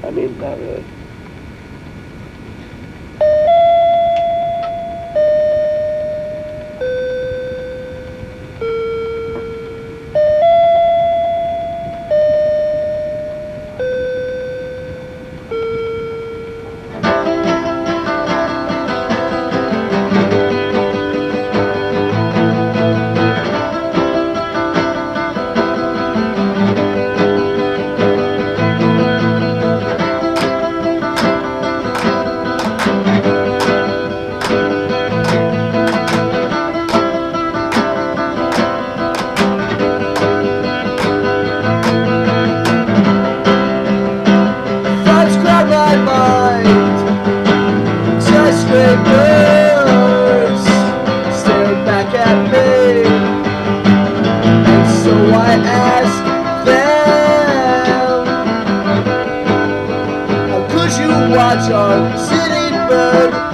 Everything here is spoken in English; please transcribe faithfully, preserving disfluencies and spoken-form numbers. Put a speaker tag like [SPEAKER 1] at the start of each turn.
[SPEAKER 1] I mean, not really.
[SPEAKER 2] Thoughts crowd my mind. Skyscrapers stare back at me, and so I ask them, how could you watch our city burn?